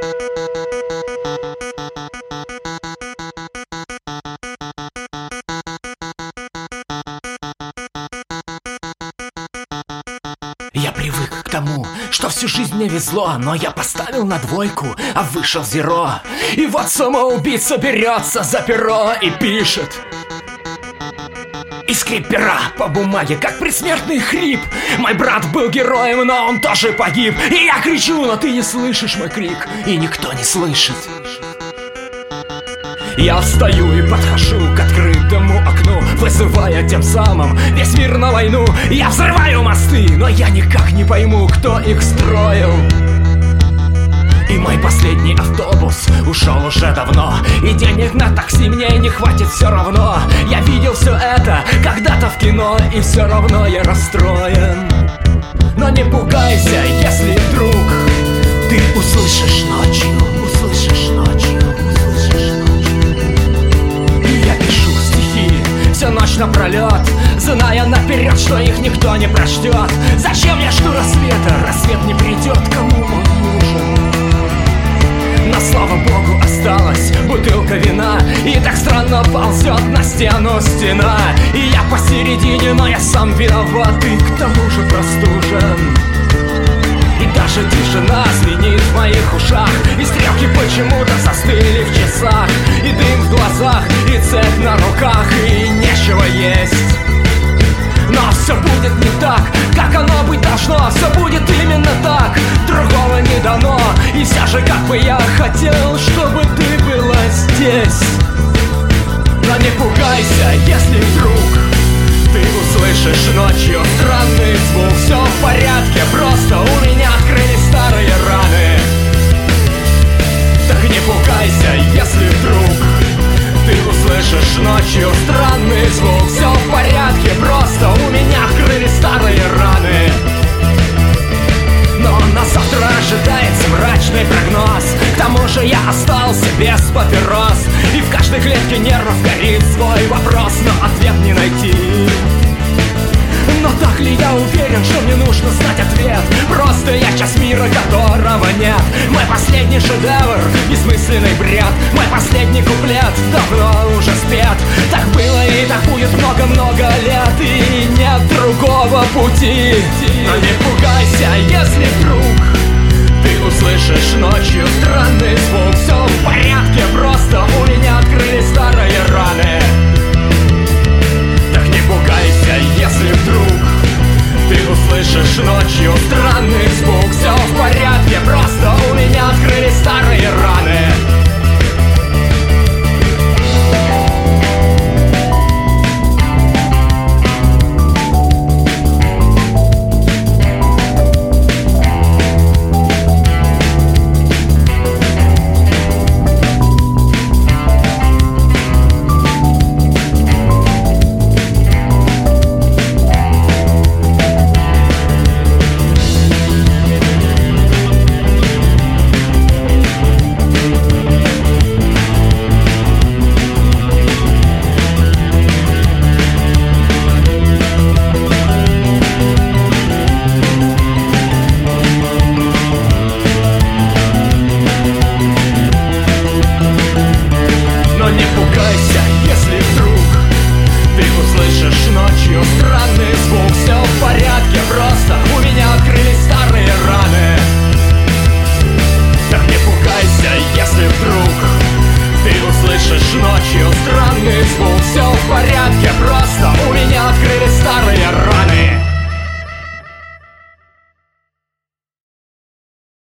Я привык к тому, что всю жизнь мне везло, но я поставил на двойку, а вышел зеро. И вот самоубийца берется за перо и пишет. И скрип пера по бумаге, как предсмертный хрип. Мой брат был героем, но он тоже погиб. И я кричу, но ты не слышишь мой крик, и никто не слышит. Я встаю и подхожу к открытому окну, вызывая тем самым весь мир на войну. Я взрываю мосты, но я никак не пойму, кто их строил. И мой последний автобус ушел уже давно, и денег на такси мне не хватит все равно. Я видел все это когда-то в кино, и все равно я расстроен. Но не пугайся, если вдруг ты услышишь ночью, услышишь ночью. Всю ночь напролет, зная наперед, что их никто не прочтет. Зачем я жду рассвета? Рассвет не придет, кому он нужен? Но слава богу осталась бутылка вина, и так странно ползет на стену стена. И я посередине, но я сам виноват, и к тому же простужен. И даже тишина звенит в моих ушах, и стрелки почему-то застыли в часах. И дым в глазах, и цепь на руках, и нечего есть. Но все будет не так, как оно быть должно. Все будет именно так, другого не дано. И все же как бы я хотел, чтобы ты была здесь. Но не пугайся, если вдруг ты услышишь ночью странный звук. Все в порядке, просто у меня открылись старые раны. Так не пугайся, если вдруг ты услышишь ночью странный звук. Все в порядке, просто у меня открылись старые раны. Но на завтра ожидается мрачный прогноз. К тому же я остался без папирос, и в каждой клетке нервов горит свой вопрос, но ответ не найти. Но так ли я уверен, что мне нужно знать ответ? Просто я часть мира, которого нет. Мой последний шедевр, бессмысленный бред. Мой последний куплет давно уже спет. Так было и так будет много-много лет, и нет другого пути. Но не пугайся, если вдруг